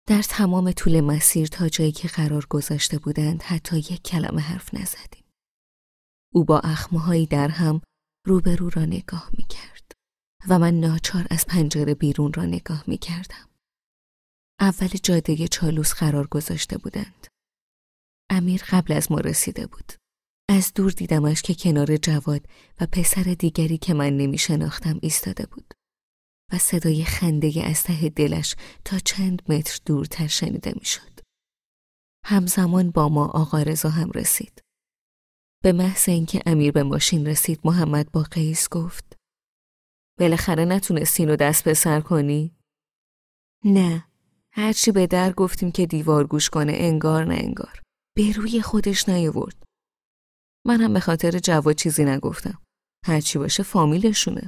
در تمام طول مسیر تا جایی که قرار گذاشته بودند حتی یک کلمه حرف نزدیم. او با اخمهایی در هم روبرو را نگاه می کرد و من ناچار از پنجره بیرون را نگاه می کردم. اول جاده چالوس قرار گذاشته بودند. امیر قبل از ما رسیده بود. از دور دیدمش که کنار جواد و پسر دیگری که من نمی شناختم ایستاده بود و صدای خنده از ته دلش تا چند متر دورتر شنیده می شد. همزمان با ما آقا رضا هم رسید. به محض اینکه امیر به ماشین رسید محمد با قیس گفت: بالاخره نتونستین رو دست به سر کنی؟ نه، هرچی به در گفتیم که دیوار گوش کنه انگار نه انگار. به روی خودش نیاورد. من هم به خاطر جواد چیزی نگفتم. هرچی باشه فامیلشونه.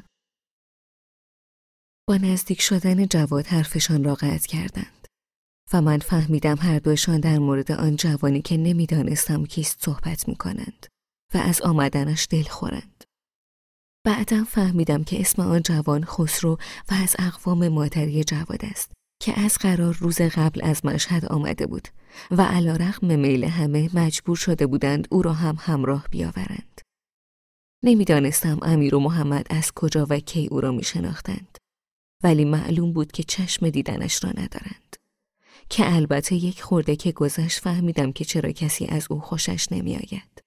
با نزدیک شدن جواد حرفشان را قطع کردند و من فهمیدم هر دوشان در مورد آن جوانی که نمیدانستم کیست صحبت میکنند و از آمدنش دل خورند. بعدم فهمیدم که اسم آن جوان خسرو و از اقوام مادری جواد است که از قرار روز قبل از مشهد آمده بود و علیرغم میل همه مجبور شده بودند او را هم همراه بیاورند. نمیدانستم امیر و محمد از کجا و کی او را میشناختند، ولی معلوم بود که چشم دیدنش را ندارند، که البته یک خورده که گذشت فهمیدم که چرا کسی از او خوشش نمیآید.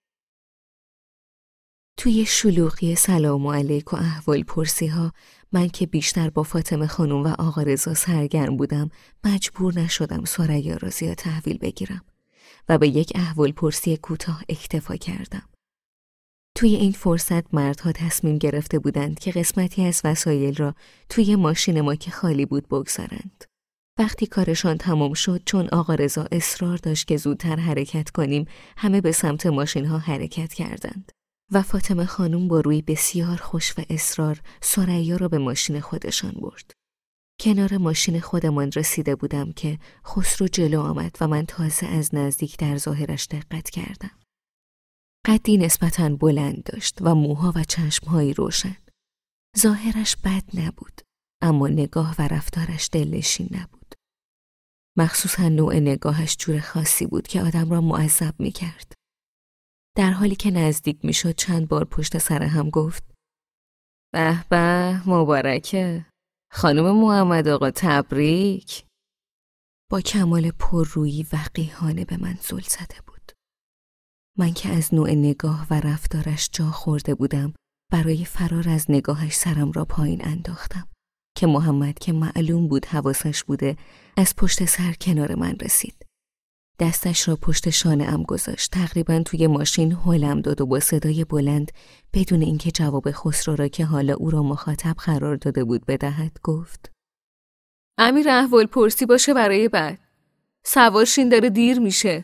توی شلوغی سلام علیک و احوال پرسی ها من که بیشتر با فاطمه خانم و آقا رضا سرگرم بودم مجبور نشدم ثریا را زیاد تحویل بگیرم و به یک احوال پرسی کوتاه اکتفا کردم. توی این فرصت مردها تصمیم گرفته بودند که قسمتی از وسایل را توی ماشین ما که خالی بود بگذارند. وقتی کارشان تمام شد، چون آقا رضا اصرار داشت که زودتر حرکت کنیم، همه به سمت ماشین ها حرکت کردند و فاطمه خانم با روی بسیار خوش و اصرار ثریا را به ماشین خودشان برد. کنار ماشین خودمان رسیده بودم که خسرو جلو آمد و من تازه از نزدیک در ظاهرش دقت کردم. قدی نسبتاً بلند داشت و موها و چشمهایی روشن. ظاهرش بد نبود، اما نگاه و رفتارش دلنشین نبود. مخصوصاً نوع نگاهش جور خاصی بود که آدم را معذب می کرد. در حالی که نزدیک می شد چند بار پشت سر هم گفت: به به، مبارکه خانم محمد آقا، تبریک. با کمال پررویی وقیحانه به من زل زده بود. من که از نوع نگاه و رفتارش جا خورده بودم، برای فرار از نگاهش سرم را پایین انداختم که محمد که معلوم بود حواسش بوده از پشت سر کنار من رسید. دستش را پشت شانه‌ام گذاشت، تقریباً توی ماشین هلم داد و با صدای بلند بدون اینکه جواب خسرو را که حالا او را مخاطب قرار داده بود بدهد گفت: امیر احوال پرسی باشه برای بعد. سوارشین داره دیر میشه.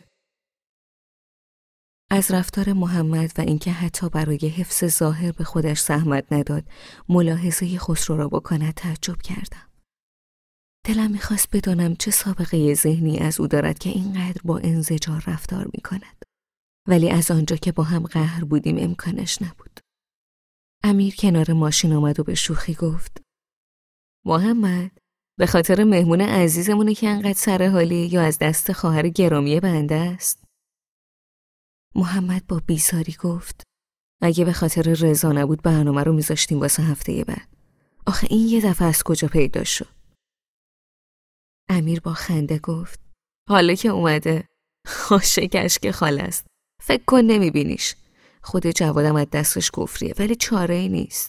از رفتار محمد و اینکه حتی برای حفظ ظاهر به خودش زحمت نداد ملاحظه خسرو را بکند تعجب کردم. دلم میخواست بدانم چه سابقه ذهنی از او دارد که اینقدر با انزجار رفتار میکند. ولی از آنجا که با هم قهر بودیم امکانش نبود. امیر کنار ماشین آمد و به شوخی گفت: محمد، به خاطر مهمون عزیزمونه که انقدر سر حالی یا از دست خواهر گرامی بنده است؟ محمد با بیزاری گفت: اگه به خاطر رضا نبود برنامه رو میذاشتیم واسه هفته بعد. آخه این یه دفعه از کجا پیدا شد؟ امیر با خنده گفت: حالا که اومده خاشکش که خاله است. فکر کن نمیبینیش. خود جوادم از دستش کفریه، ولی چاره ای نیست.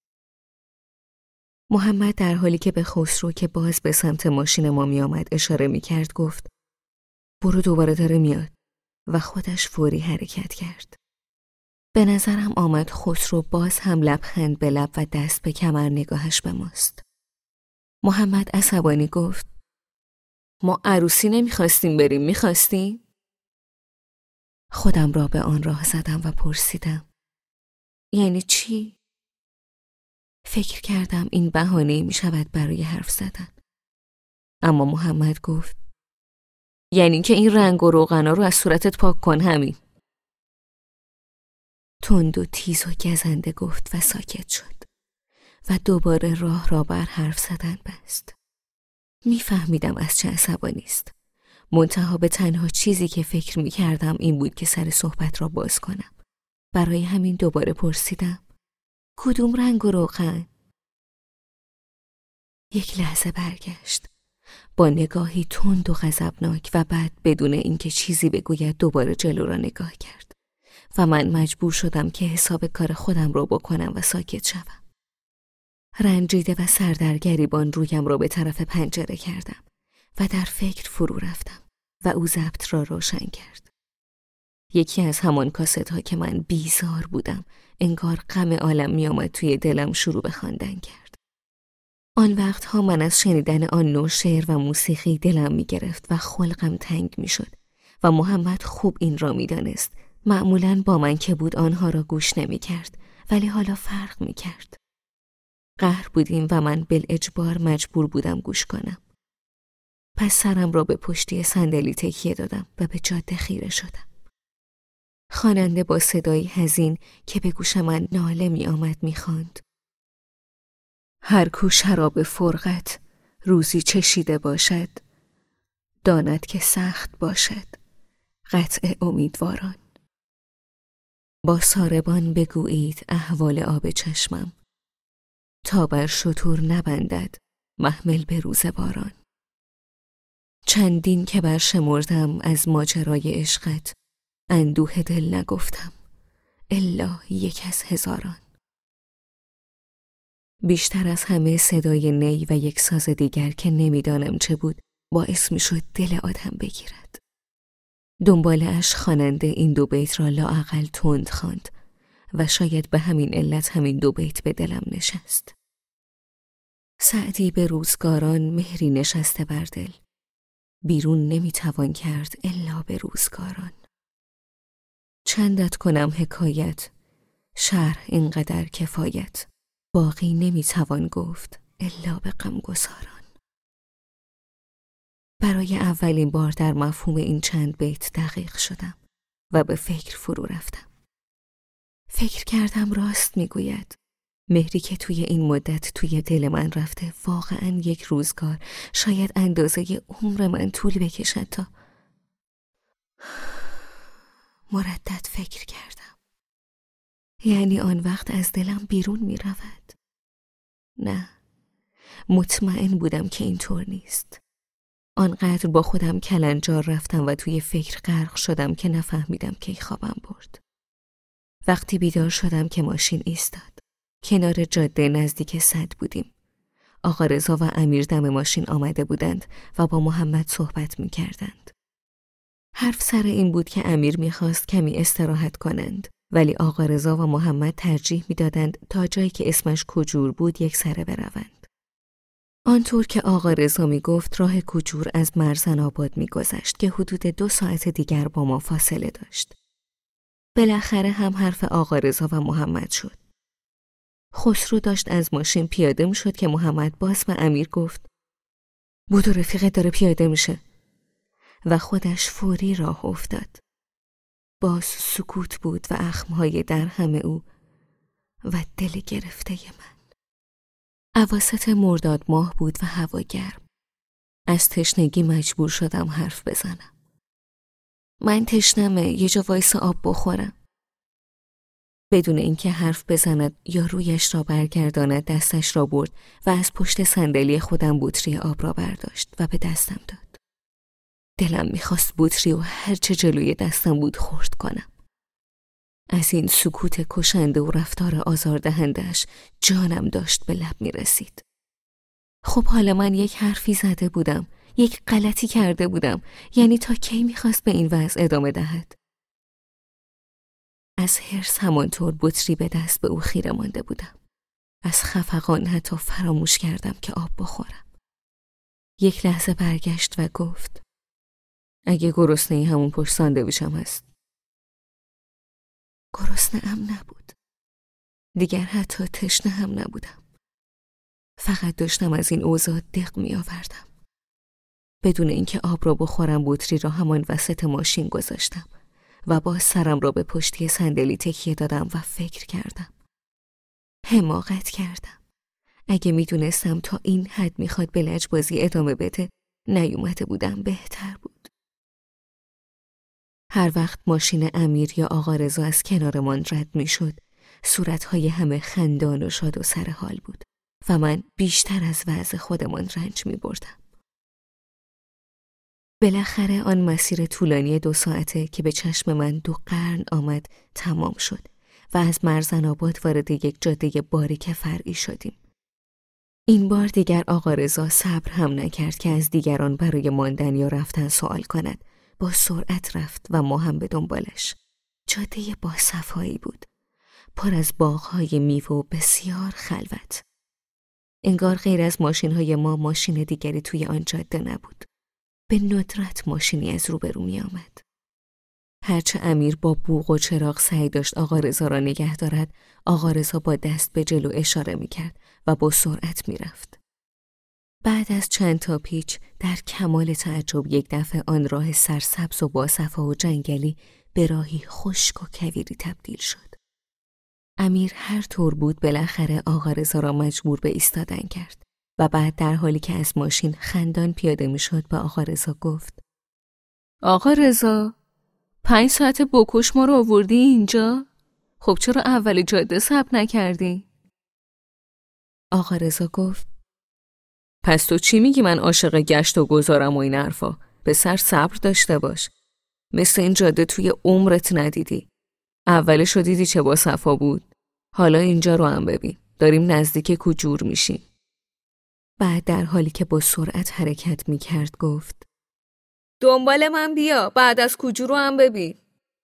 محمد در حالی که به خسرو که باز به سمت ماشین ما می آمد اشاره می کرد گفت: برو، دوباره داره میاد، و خودش فوری حرکت کرد. به نظرم آمد خسرو باز هم لبخند به لب و دست به کمر نگاهش به ماست. محمد عصبانی گفت: ما عروسی نمیخواستیم بریم، میخواستیم؟ خودم را به آن راه زدم و پرسیدم: یعنی چی؟ فکر کردم این بهانه‌ای میشود برای حرف زدن. اما محمد گفت: یعنی که این رنگ و روغنا رو از صورتت پاک کن همین. تند و تیز و گزنده گفت و ساکت شد و دوباره راه را بر حرف زدن بست. میفهمیدم از چه عصبانی است. منتها به تنها چیزی که فکر میکردم این بود که سر صحبت را باز کنم. برای همین دوباره پرسیدم: کدوم رنگ و روغن؟ یک لحظه برگشت. با نگاهی تند و غضبناک و بعد بدون اینکه چیزی بگوید دوباره جلو را نگاه کرد و من مجبور شدم که حساب کار خودم را بکنم و ساکت شوم. رنجیده و سردرگریبان رویم را به طرف پنجره کردم و در فکر فرو رفتم و او ضبط را روشن کرد. یکی از همان کاست ها که من بیزار بودم، انگار غم عالم می آمد توی دلم شروع به خواندن کرد. آن وقتها من از شنیدن آن نوع شعر و موسیقی دلم می گرفت و خلقم تنگ می شد و محمد خوب این را می دانست. معمولاً با من که بود آنها را گوش نمی کرد، ولی حالا فرق می کرد. قهر بودیم و من بالاجبار مجبور بودم گوش کنم. پس سرم را به پشتی صندلی تکیه دادم و به جاده خیره شدم. خواننده با صدایی حزین که به گوش من ناله می آمد می خواند: هر کو شراب فرقت روزی چشیده باشد، داند که سخت باشد قطع امیدواران. با ساربان بگویید احوال آب چشمم، تا بر شتر نبندد محمل به روز باران. چندین که برشمردم از ماجرای عشقت، اندوه دل نگفتم الا یک از هزاران. بیشتر از همه صدای نی و یک ساز دیگر که نمیدانم چه بود باعث می شد دل آدم بگیرد. دنبال اش خواننده این دو بیت را لااقل تند خواند و شاید به همین علت همین دو بیت به دلم نشست. سعدی به روزگاران مهری نشسته بر دل، بیرون نمیتوان کرد الا به روزگاران. چندت کنم حکایت، شرح اینقدر کفایت، باقی نمیتوان گفت الا به غمگساران. برای اولین بار در مفهوم این چند بیت دقیق شدم و به فکر فرو رفتم. فکر کردم راست میگوید. مهری که توی این مدت توی دل من رفته واقعاً یک روزگار، شاید اندازه عمر من طول بکشد تا... مردد فکر کردم. یعنی آن وقت از دلم بیرون می رود؟ نه، مطمئن بودم که اینطور نیست. آنقدر با خودم کلنجار رفتم و توی فکر غرق شدم که نفهمیدم کی خوابم برد. وقتی بیدار شدم که ماشین ایستاد. کنار جاده نزدیک سد بودیم. آقا رضا و امیر دم ماشین آمده بودند و با محمد صحبت می کردند. حرف سر این بود که امیر می خواست کمی استراحت کنند، ولی آقا رضا و محمد ترجیح می دادند تا جایی که اسمش کجور بود یک سره بروند. آنطور که آقا رضا می گفت راه کجور از مرزن آباد می گذشت که حدود 2 ساعت دیگر با ما فاصله داشت. بالاخره هم حرف آقا رضا و محمد شد. خسرو داشت از ماشین پیاده می شد که محمد باز به امیر گفت: بودو رفیقت داره پیاده میشه. و خودش فوری راه افتاد. باز سکوت بود و اخمهای در همه او و دل گرفته من. اواسط مرداد ماه بود و هوا گرم. از تشنگی مجبور شدم حرف بزنم. من تشنمه، یه جا وایس آب بخورم. بدون اینکه حرف بزند یا رویش را برگرداند دستش را برد و از پشت صندلی خودم بطری آب را برداشت و به دستم داد. دلم میخواست بطری و هر چه جلوی دستم بود خورد کنم. از این سکوت کشنده و رفتار آزاردهنده‌اش جانم داشت به لب میرسید. خب حالا من یک حرفی زده بودم، یک غلطی کرده بودم، یعنی تا کی میخواست به این وضع ادامه دهد؟ از حرص همانطور بطری به دست به او خیره مانده بودم. از خفقان حتی فراموش کردم که آب بخورم. یک لحظه برگشت و گفت: اگه گرسنه‌ای همون پشت ساندویچم هست. گرسنه هم نبود. دیگر حتی تشنه هم نبودم. فقط داشتم از این اوضاع دق می آوردم. بدون اینکه آب را بخورم بطری را همان وسط ماشین گذاشتم و با سرم را به پشتی صندلی تکیه دادم و فکر کردم. حماقت کردم. اگه میدونستم تا این حد میخواد به لجبازی ادامه بده، نیومده بودم بهتر بود. هر وقت ماشین امیر یا آقا رضا از کنارمان رد میشد، صورتهای همه خندان و شاد و سر حال بود و من بیشتر از وضع خودمان رنج میبردم. بالاخره آن مسیر طولانی 2 ساعته که به چشم من 2 قرن آمد تمام شد و از مرزن آباد وارد یک جاده باریک فرعی شدیم. این بار دیگر آقا رضا صبر هم نکرد که از دیگران برای ماندن یا رفتن سوال کند. با سرعت رفت و ما هم به دنبالش. جاده با صفایی بود، پر از باغ‌های میوه و بسیار خلوت. انگار غیر از ماشین‌های ما ماشین دیگری توی آن جاده نبود. به ندرت ماشینی از روبرو می آمد. هرچه امیر با بوق و چراغ سعی داشت آقا رضا را نگه دارد، آقا رضا با دست به جلو اشاره می کرد و با سرعت می رفت. بعد از چند تا پیچ در کمال تعجب یک دفعه آن راه سرسبز و با صفا و جنگلی به راهی خشک و کویری تبدیل شد. امیر هر طور بود بالاخره آقا رضا را مجبور به ایستادن کرد و بعد در حالی که از ماشین خندان پیاده می شد به آقا رضا گفت: آقا رضا، 5 ساعت بکش ما رو آوردی اینجا؟ خب چرا اول جاده صبر نکردی؟ آقا رضا گفت: پس تو چی میگی من عاشق گشت و گذارم و این حرفا؟ پسر صبر داشته باش. مثل این جاده توی عمرت ندیدی. اولشو دیدی چه با صفا بود؟ حالا اینجا رو هم ببین. داریم نزدیک کجور میشیم. بعد در حالی که با سرعت حرکت میکرد گفت: دنبال من بیا، بعد از کجور رو هم ببین.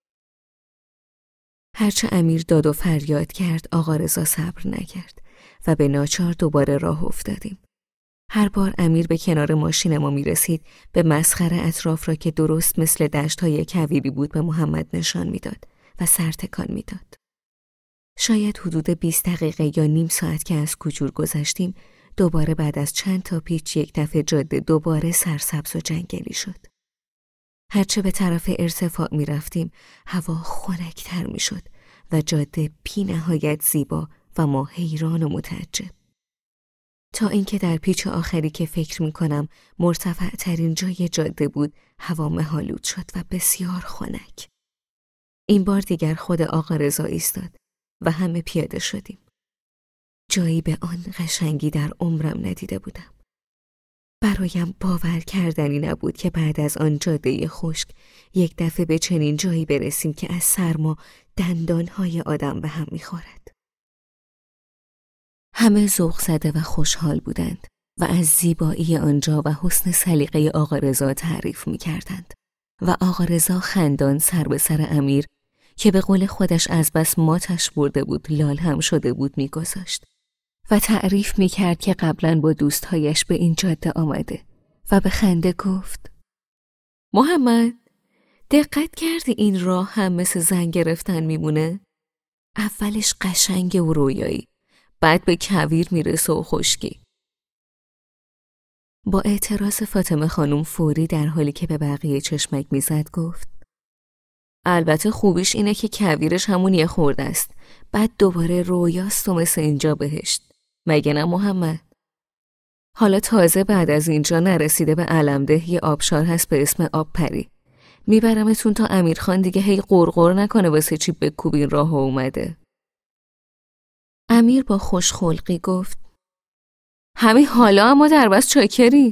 هرچه امیر داد و فریاد کرد آقا رضا صبر نکرد و به ناچار دوباره راه افتادیم. هر بار امیر به کنار ماشین ما می رسید به مسخره اطراف را که درست مثل دشت‌های کویری بود به محمد نشان می داد و سر تکان می داد. شاید حدود 20 دقیقه یا نیم ساعت که از کجور گذشتیم، دوباره بعد از چند تا پیچ یک دفعه جاده دوباره سرسبز و جنگلی شد. هرچه به طرف ارتفاع می رفتیم هوا خنک‌تر می شد و جاده بی نهایت زیبا و ما حیران و متعجب. تا اینکه در پیچ آخری که فکر می کنم مرتفع ترین جای جاده بود هوا مه‌آلود شد و بسیار خنک. این بار دیگر خود آقا رضا ایستاد و همه پیاده شدیم. جایی به آن قشنگی در عمرم ندیده بودم. برایم باور کردنی نبود که بعد از آن جاده خشک یک دفعه به چنین جایی برسیم که از سرما دندانهای آدم به هم می‌خورد. همه ذوق زده و خوشحال بودند و از زیبایی آنجا و حسن سلیقه آقا رضا تعریف می‌کردند و آقا رضا خندان سر به سر امیر که به قول خودش از بس ماتش برده بود لال هم شده بود می‌گذاشت و تعریف می‌کرد که قبلاً با دوستهایش به این جاده آمده و به خنده گفت: محمد، دقت کردی این راه هم مثل زن گرفتن میمونه؟ اولش قشنگ و رویایی، بعد به کویر میرسه و خشکی. با اعتراض فاطمه خانم فوری در حالی که به بقیه چشمک میزد گفت: البته خوبیش اینه که کویرش همون یه خورده است، بعد دوباره رویاست و مثل اینجا بهشت. مگه نه محمد؟ حالا تازه بعد از اینجا نرسیده به علمده یه آبشار هست به اسم آب پری. میبرمتون تا امیرخان دیگه هی قرقر نکنه واسه چی بکوبین راه اومده. امیر با خوشخلقی گفت: همین حالا اما در بس چاکری.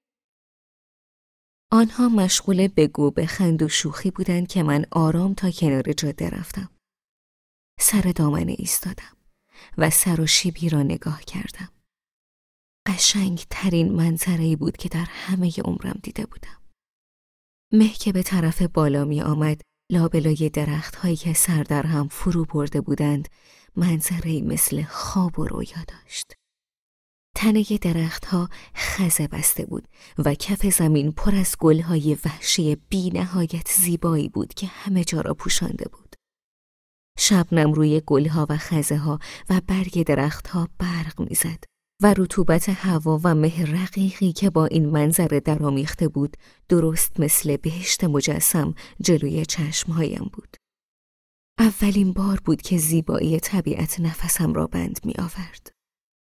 آنها مشغول بگو بخند و شوخی بودند که من آرام تا کنار جاده رفتم. سر دامنه ایستادم و سر و شیبی را نگاه کردم. قشنگ ترین منظره‌ای بود که در همه عمرم دیده بودم. مه که به طرف بالا می آمد، لابلای درخت هایی که سر در هم فرو برده بودند، منظره‌ای مثل خواب و رویا داشت. تنه درخت ها خزه بسته بود و کف زمین پر از گل‌های وحشی بی نهایت زیبایی بود که همه جا را پوشانده بود. شبنم روی گل‌ها و خزه ها و برگ درخت ها برق می‌زد و رطوبت هوا و مه رقیقی که با این منظره درآمیخته بود درست مثل بهشت مجسم جلوی چشمهایم بود. اولین بار بود که زیبایی طبیعت نفسم را بند می آورد.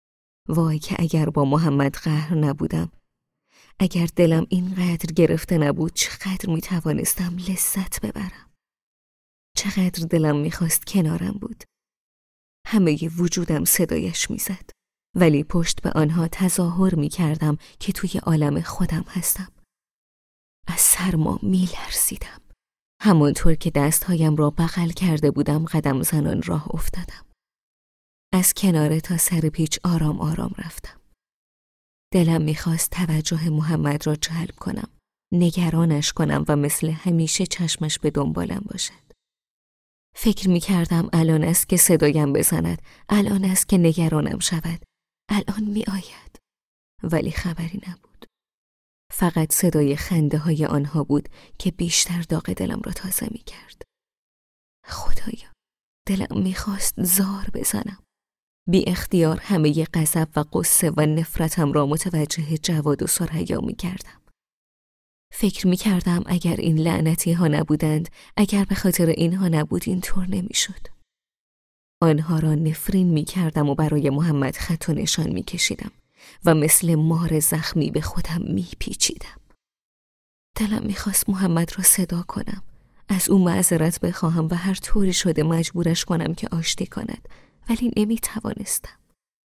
وای که اگر با محمد قهر نبودم، اگر دلم اینقدر گرفته نبود، چقدر میتوانستم لذت ببرم. چقدر دلم میخواست کنارم بود. همه وجودم صدایش میزد، ولی پشت به آنها تظاهر میکردم که توی عالم خودم هستم. از سرما میلرزیدم. همانطور که دستهایم را بغل کرده بودم قدم زنان راه افتادم. از کناره تا سر پیچ آرام آرام رفتم. دلم میخواست توجه محمد را جلب کنم، نگرانش کنم و مثل همیشه چشمش به دنبالم باشد. فکر میکردم الان است که صدایم بزند، الان است که نگرانم شود، الان میآید. ولی خبری نبود. فقط صدای خنده های آنها بود که بیشتر داغ دلم را تازه میکرد. خدایا، دلم میخواست زار بزنم. بی اختیار همه غضب و غصه و نفرتم را متوجه جواد و ثریا می‌کردم. فکر می‌کردم اگر این لعنتی ها نبودند، اگر به خاطر اینها نبود اینطور نمی‌شد. آنها را نفرین می‌کردم و برای محمد خط و نشان می‌کشیدم و مثل مار زخمی به خودم می‌پیچیدم. دلم می‌خواست محمد را صدا کنم، از او معذرت بخواهم و هر طوری شده مجبورش کنم که آشتی کند، ولی نمی‌توانستم.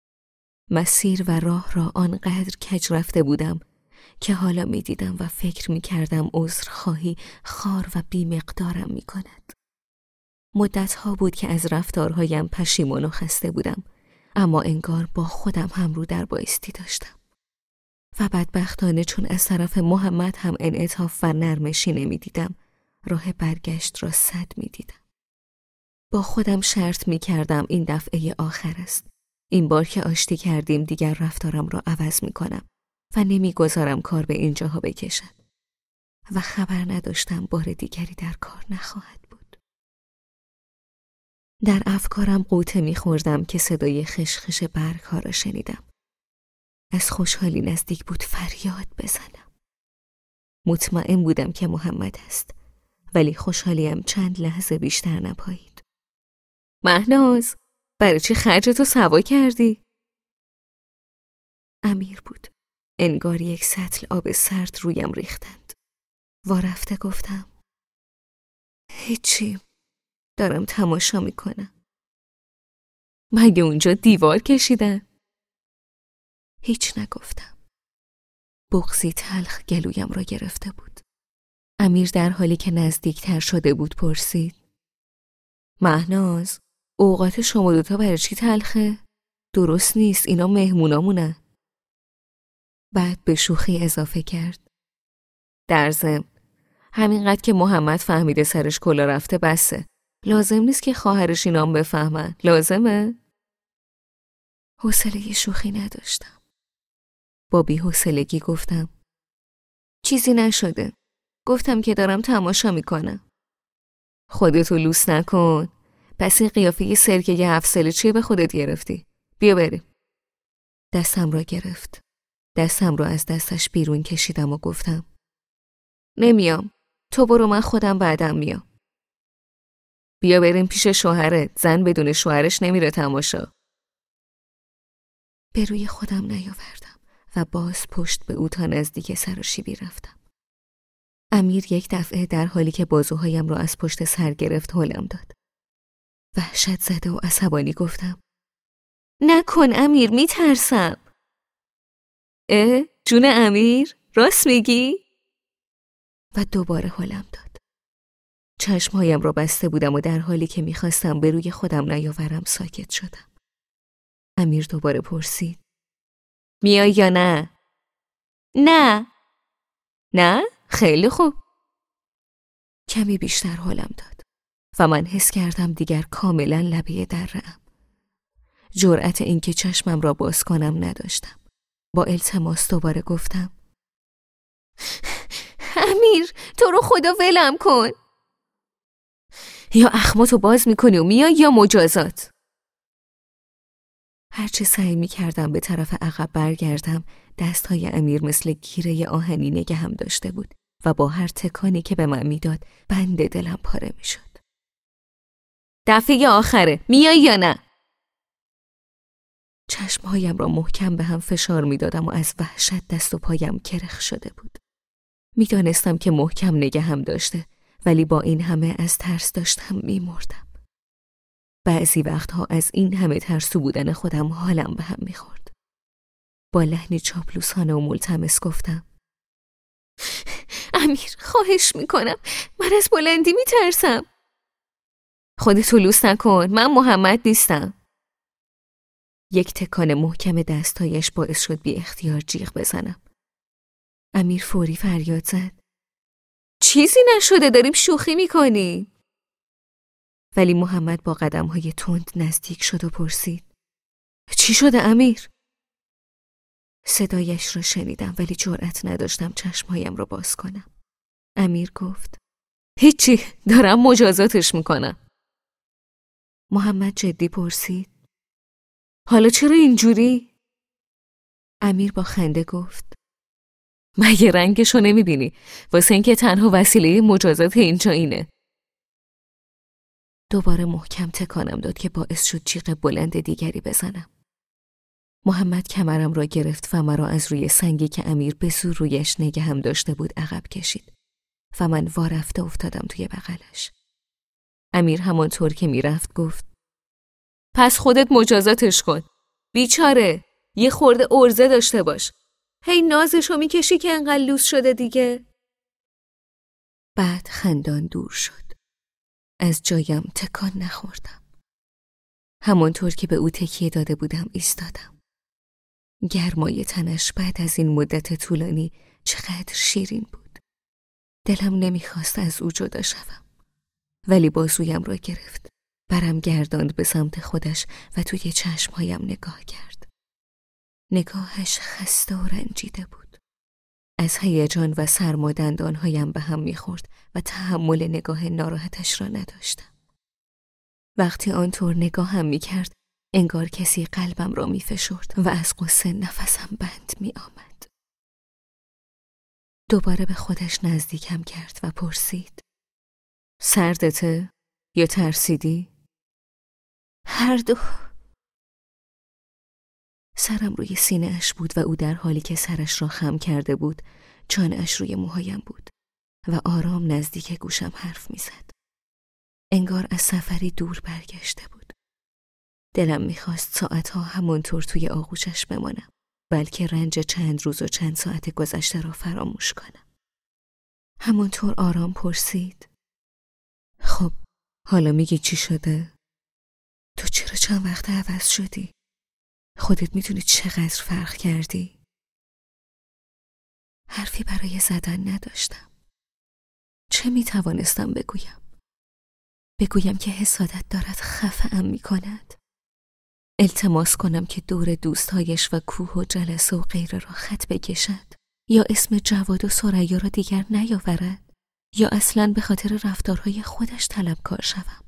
مسیر و راه را آنقدر کج رفته بودم که حالا می‌دیدم و فکر می‌کردم عذرخواهی خار و بی‌مقدارم می‌کند. مدت‌ها بود که از رفتارهایم پشیمان و خسته بودم، اما انگار با خودم هم رو در بایستی داشتم. و بدبختانه چون از طرف محمد هم انعطاف و نرمشی نمی‌دیدم، راه برگشت را سد می‌دیدم. با خودم شرط می‌کردم این دفعه آخر است. این بار که آشتی کردیم دیگر رفتارم را عوض می‌کنم و نمی‌گذارم کار به اینجاها بکشد. و خبر نداشتم بار دیگری در کار نخواهد بود. در افکارم غوطه می‌خوردم که صدای خشخش برگ‌ها را شنیدم. از خوشحالی نزدیک بود فریاد بزنم. مطمئن بودم که محمد است، ولی خوشحالیم چند لحظه بیشتر نپایید. مهناز، برای چی خرجتو سوا کردی؟ امیر بود. انگار یک سطل آب سرد رویم ریختند. وارفته گفتم هیچی، دارم تماشا میکنم. مگه اونجا دیوار کشیدن؟ هیچ نگفتم. بغضی تلخ گلویم را گرفته بود. امیر در حالی که نزدیکتر شده بود پرسید مهناز، اوقات شما دوتا برای چی تلخه؟ درست نیست، اینا مهمونامونه. بعد به شوخی اضافه کرد در ضمن همینقدر که محمد فهمیده سرش کلا رفته بسه. لازم نیست که خواهرش اینام بفهمن. لازمه؟ حوصله شوخی نداشتم. با بی‌حوصلگی گفتم چیزی نشده. گفتم که دارم تماشا میکنم. خودتو لوس نکن. پس این قیافه سرکه 7 ساله چیه به خودت گرفتی؟ بیا بریم. دستم را گرفت. دستم را از دستش بیرون کشیدم و گفتم نمیام. تو برو، من خودم بعدم میام. بیا بریم پیش شوهرت. زن بدون شوهرش نمیره تماشا. به روی خودم نیاوردم و باز پشت به او تا نزدیک سراشیبی رفتم. امیر یک دفعه در حالی که بازوهایم را از پشت سر گرفت هلم داد. وحشت زده و عصبانی گفتم نکن امیر، میترسم. جون امیر؟ راست میگی؟ و دوباره هلم داد. چشمهایم را بسته بودم و در حالی که میخواستم به روی خودم نیاورم ساکت شدم. امیر دوباره پرسید میای یا نه؟ نه. نه؟ خیلی خوب. کمی بیشتر هلم داد و من حس کردم دیگر کاملا لبه دره‌ام. جرأت اینکه چشمم را باز کنم نداشتم. با التماس دوباره گفتم امیر، تو رو خدا ولم کن. یا اخماتو باز میکنی و میای یا مجازات. هرچه سعی میکردم به طرف عقب برگردم، دستهای امیر مثل گیره آهنی نگهم داشته بود و با هر تکانی که به من میداد بند دلم پاره میشد. دفعه آخره، میای یا نه؟ چشمهایم را محکم به هم فشار می دادم و از وحشت دست و پایم کرخ شده بود. می دانستم که محکم نگهم داشته، ولی با این همه از ترس داشتم می مردم. بعضی وقتها از این همه ترسو بودن خودم حالم به هم می خورد. با لحنی چاپلوسانه و ملتمس گفتم: امیر، خواهش می کنم، من از بلندی می ترسم. خودتو لوس نکن، من محمد نیستم. یک تکان محکم دستایش باعث شد بی اختیار جیغ بزنم. امیر فوری فریاد زد: چیزی نشده، داریم شوخی میکنی. ولی محمد با قدم‌های تند نزدیک شد و پرسید: چی شده امیر؟ صدایش را شنیدم ولی جرأت نداشتم چشمهایم را باز کنم. امیر گفت: هیچی، دارم مجازاتش میکنم. محمد جدی پرسید: حالا چرا اینجوری؟ امیر با خنده گفت: مگه رنگشو نمیبینی؟ واسه اینکه تنها وسیله مجازات اینجا اینه. دوباره محکم تکانم داد که باعث شد جیغ بلند دیگری بزنم. محمد کمرم را گرفت و مرا از روی سنگی که امیر به زور رویش نگهم داشته بود عقب کشید و من وارفته افتادم توی بغلش. امیر همانطور که میرفت گفت: پس خودت مجازاتش کن. بیچاره، یه خورده عرضه داشته باش. هی نازشو میکشی که انقدر لوس شده دیگه. بعد خندان دور شد. از جایم تکان نخوردم. همانطور که به او تکیه داده بودم ایستادم. گرمای تنش بعد از این مدت طولانی چقدر شیرین بود. دلم نمیخواست از او جدا شوم. ولی بازویم را گرفت. برم گرداند به سمت خودش و توی چشمهایم نگاه کرد. نگاهش خسته و رنجیده بود. از هیجان و سرما دندانهایم به هم میخورد و تحمل نگاه ناراحتش را نداشتم. وقتی آنطور نگاهم میکرد انگار کسی قلبم را میفشرد و از غصه نفسم بند میآمد. دوباره به خودش نزدیکم کرد و پرسید: سردته یا ترسیدی؟ هر دو. سرم روی سینه اش بود و او در حالی که سرش را خم کرده بود جانش روی موهایم بود و آرام نزدیک گوشم حرف میزد. انگار از سفری دور برگشته بود. دلم میخواست ساعتها همانطور توی آغوشش بمانم، بلکه رنج چند روز و چند ساعت گذشته را فراموش کنم. همانطور آرام پرسید: خب حالا میگی چی شده؟ تو چرا چند وقت عوض شدی؟ خودت میدونی چقدر فرق کردی؟ حرفی برای زدن نداشتم. چه میتوانستم بگویم؟ بگویم که حسادت دارد خفه‌ام میکند؟ التماس کنم که دور دوستهایش و کوه و جلسه و غیره را خط بکشد؟ یا اسم جواد و ثریا را دیگر نیاورد؟ یا اصلاً به خاطر رفتارهای خودش طلبکار شوم؟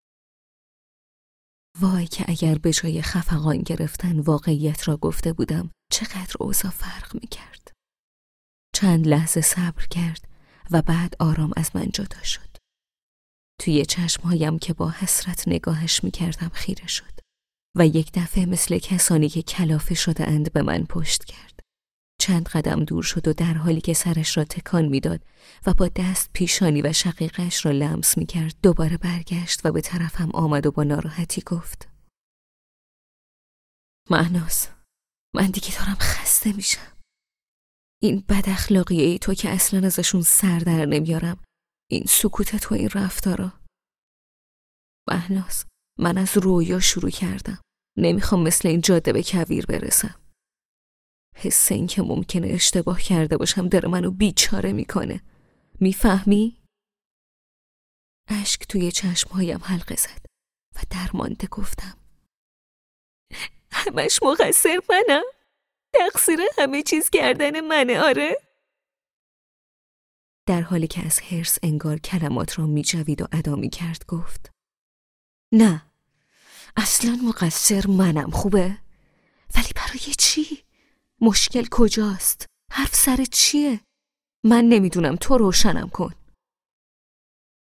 وای که اگر به جای خفقان گرفتن واقعیت را گفته بودم چقدر اوضاع فرق میکرد. چند لحظه صبر کرد و بعد آرام از من جدا شد. توی چشمهایم که با حسرت نگاهش میکردم خیره شد و یک دفعه مثل کسانی که کلافه شده اند به من پشت کرد. چند قدم دور شد و در حالی که سرش را تکان میداد و با دست پیشانی و شقیقش را لمس میکرد دوباره برگشت و به طرفم آمد و با ناراحتی گفت: مهناز، من دیگه دارم خسته میشم. این بد اخلاقیه تو که اصلا ازشون سر در نمیارم، این سکوت تو، این رفتارا. مهناز، من از رویا شروع کردم. نمیخوام مثل این جاده به کویر برسم. حس این که ممکنه اشتباه کرده باشم داره منو بیچاره میکنه. میفهمی؟ اشک توی چشمهایم حلقه زد و درمانده گفتم: همش مقصر منم. تقصیر همه چیز کردن منه. آره. در حالی که از حرص انگار کلمات را میجوید و ادا میکرد گفت: نه، اصلا مقصر منم. خوبه؟ ولی برای چی؟ مشکل کجاست؟ حرف سر چیه؟ من نمیدونم، تو روشنم کن.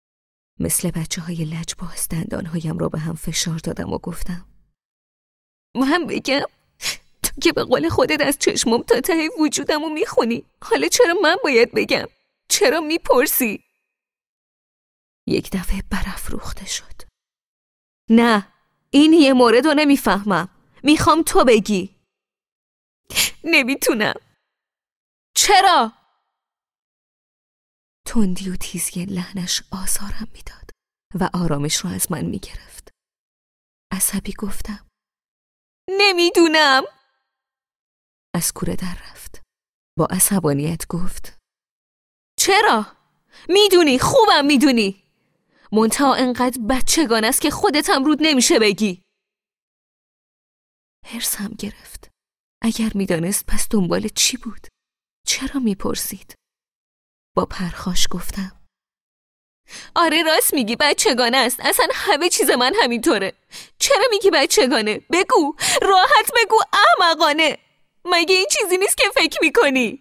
مثل بچه‌های لجباز دندانهایم را به هم فشار دادم و گفتم: من بگم؟ تو که به قول خودت از چشمم تا ته وجودمو میخونی. حالا چرا من باید بگم؟ چرا میپرسی؟ یک دفعه برافروخته شد. نه، این یه مورد رو نمیفهمم. میخوام تو بگی. نمیتونم. چرا؟ تندی و تیزی لحنش آزارم میداد و آرامش رو از من میگرفت. عصبی گفتم نمیدونم. از کوره در رفت. با عصبانیت گفت چرا؟ میدونی، خوبم میدونی. منتها انقدر بچگانه است که خودت هم رود نمیشه بگی. حرصم گرفت. اگر میدانست پس دنبال چی بود؟ چرا میپرسید؟ با پرخاش گفتم آره راست میگی، بچگانه است. اصلا همه چیز من همینطوره. چرا میگی بچگانه؟ بگو، راحت بگو. احمقانه. مگه این چیزی نیست که فکر میکنی؟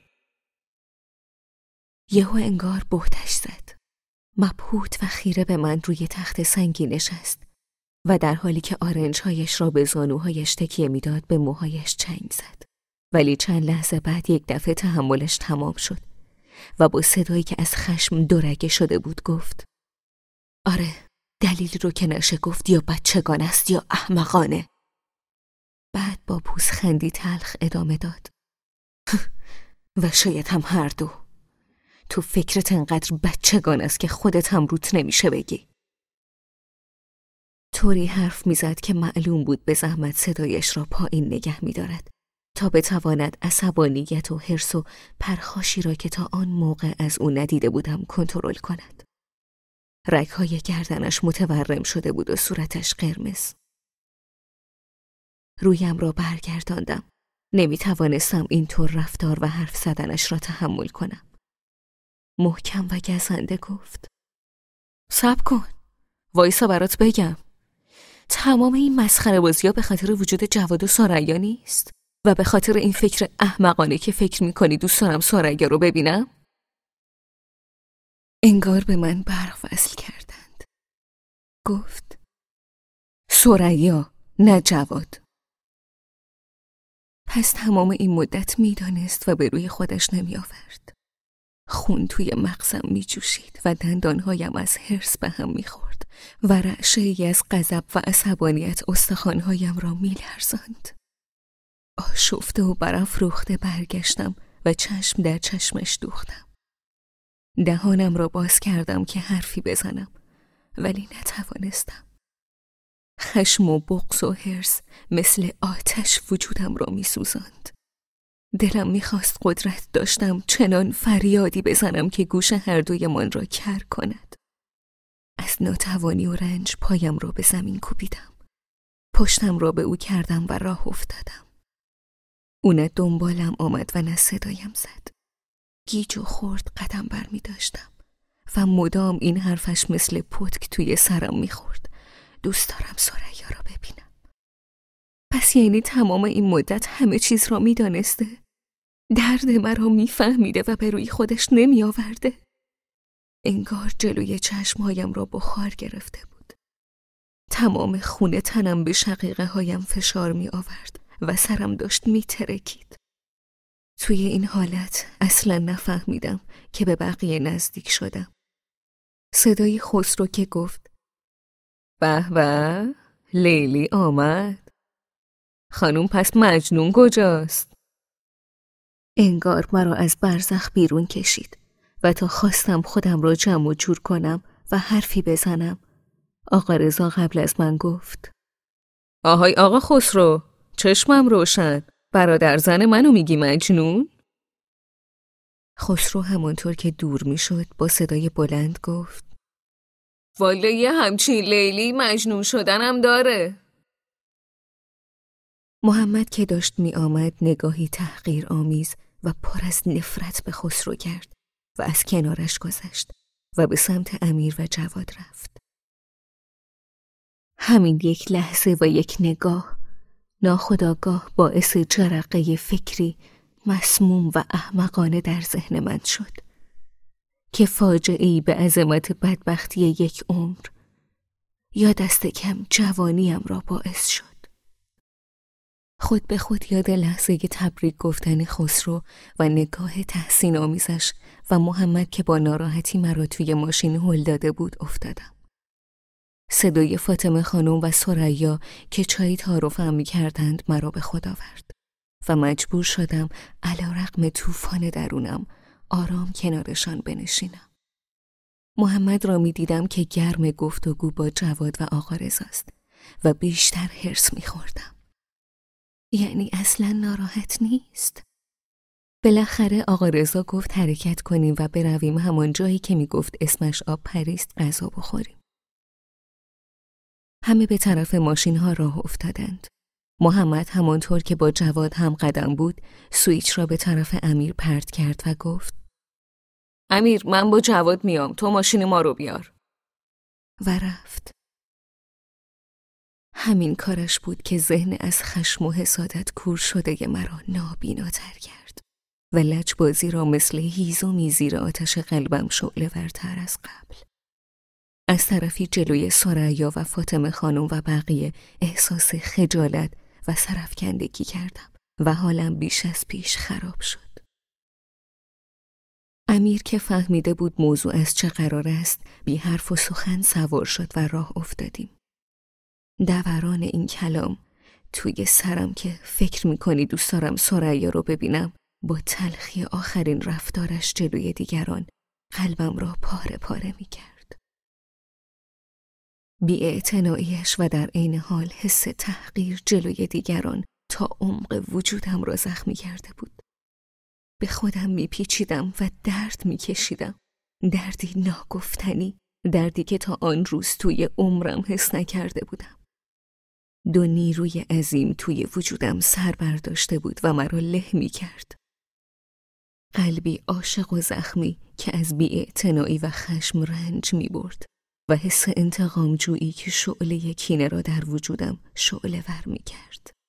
یهو انگار بهتش زد. مبهوت و خیره به من روی تخت سنگی نشست و در حالی که آرنجهایش را به زانوهایش تکیه میداد به موهایش چنگ زد. ولی چند لحظه بعد یک دفعه تحملش تمام شد و با صدایی که از خشم دورگه شده بود گفت آره، دلیلی رو که نشه گفت یا بچگانه است یا احمقانه. بعد با پوزخندی تلخ ادامه داد و شاید هم هر دو. تو فکرت انقدر بچگانه است که خودت هم روت نمیشه بگی. طوری حرف میزد که معلوم بود به زحمت صدایش را پایین نگه می‌دارد تا بتواند عصبانیت و حرص و پرخاشی را که تا آن موقع از او ندیده بودم کنترل کند. رگ‌های گردنش متورم شده بود و صورتش قرمز. رویم را برگرداندم. نمی‌توانستم اینطور رفتار و حرف زدنش را تحمل کنم. محکم و گزنده گفت صبر کن، وایسا برات بگم. تمام این مسخره بازی‌ها به خاطر وجود جواد و ساریا نیست و به خاطر این فکر احمقانه که فکر می‌کنی دوست دارم ساریا رو ببینم. انگار به من برق وصل کردند. گفت ساریا، نه جواد. پس تمام این مدت می‌دانست و به روی خودش نمی‌آورد. خون توی مغزم می‌جوشید و دندانهایم از حرص به هم می‌خورد و رعشه‌ای از غضب و عصبانیت استخوان‌هایم را می‌لرزاند. آشفته و برافروخته برگشتم و چشم در چشمش دوختم. دهانم را باز کردم که حرفی بزنم ولی نتوانستم. خشم و بغض و حرص مثل آتش وجودم را می‌سوزاند. دلم می‌خواست قدرت داشتم چنان فریادی بزنم که گوش هر دویمان را کر کند. از ناتوانی و رنج پایم را به زمین کوبیدم. پشتم را به او کردم و راه افتادم. او نه دنبالم آمد و نه صدایم زد. گیج و خرد قدم برمی داشتم و مدام این حرفش مثل پتک توی سرم می‌خورد. دوست دارم ساریا را ببینم. پس یعنی تمام این مدت همه چیز را می‌دانسته؟ درد مرا می‌فهمیده و به روی خودش نمی‌آورده؟ انگار جلوی چشمهایم را بخار گرفته بود. تمام خون تنم به شقیقه هایم فشار می آورد و سرم داشت می ترکید. توی این حالت اصلا نفهمیدم که به بقیه نزدیک شدم. صدای خسرو که گفت به به، لیلی آمد. خانوم پس مجنون کجاست؟ انگار مرا از برزخ بیرون کشید و تا خواستم خودم را جمع و جور کنم و حرفی بزنم، آقا رضا قبل از من گفت آهای آقا خسرو، چشمم روشن، برادر زن منو میگی مجنون؟ خسرو همانطور که دور میشد با صدای بلند گفت والا یه همچین لیلی مجنون شدنم داره. محمد که داشت می آمد نگاهی تحقیر آمیز و پر از نفرت به خسرو کرد و از کنارش گذشت و به سمت امیر و جواد رفت. همین یک لحظه و یک نگاه ناخودآگاه باعث جرقه فکری مسموم و احمقانه در ذهن من شد که فاجعه‌ای به عظمت بدبختی یک عمر یا دست کم جوانیم را باعث شد. خود به خود یاد لحظه تبریک گفتن خسرو و نگاه تحسین آمیزش و محمد که با ناراحتی مرا توی ماشین هل داده بود افتادم. صدای فاطمه خانم و ثریا که چای تعارفم می‌کردند مرا به خود آورد و مجبور شدم علی‌رغم طوفان درونم آرام کنارشان بنشینم. محمد را می‌دیدم که گرم گفتگو با جواد و آقا رضاست و بیشتر حرص می‌خوردم. یعنی اصلا ناراحت نیست. بالاخره آقا رضا گفت حرکت کنیم و برویم همان جایی که میگفت اسمش آب پریست غذا بخوریم. همه به طرف ماشین ها راه افتادند. محمد همانطور که با جواد هم قدم بود سویچ را به طرف امیر پرت کرد و گفت امیر من با جواد میام، تو ماشین ما رو بیار. و رفت. همین کارش بود که ذهن از خشم و حسادت کور شده مرا نابیناتر کرد و لجبازی را مثل هیزمی زیر آتش قلبم شعله‌ورتر از قبل. از طرفی جلوی ثریا و فاطمه خانم و بقیه احساس خجالت و سرافکندگی کردم و حالم بیش از پیش خراب شد. امیر که فهمیده بود موضوع از چه قرار است بی حرف و سخن سوار شد و راه افتادیم. دوران این کلام توی سرم که فکر میکنی دوست دارم ثریا رو ببینم با تلخی آخرین رفتارش جلوی دیگران قلبم را پاره پاره میکرد. بی‌اعتنایی‌اش و در عین حال حس تحقیر جلوی دیگران تا عمق وجودم را زخمی کرده بود. به خودم میپیچیدم و درد میکشیدم. دردی ناگفتنی، دردی که تا آن روز توی عمرم حس نکرده بودم. دو نیروی عظیم توی وجودم سر برداشته بود و مرا له میکرد. قلبی عاشق و زخمی که از بی‌اعتنایی و خشم رنج میبرد و حس انتقام جویی که شعله کینه را در وجودم شعله ور میکرد.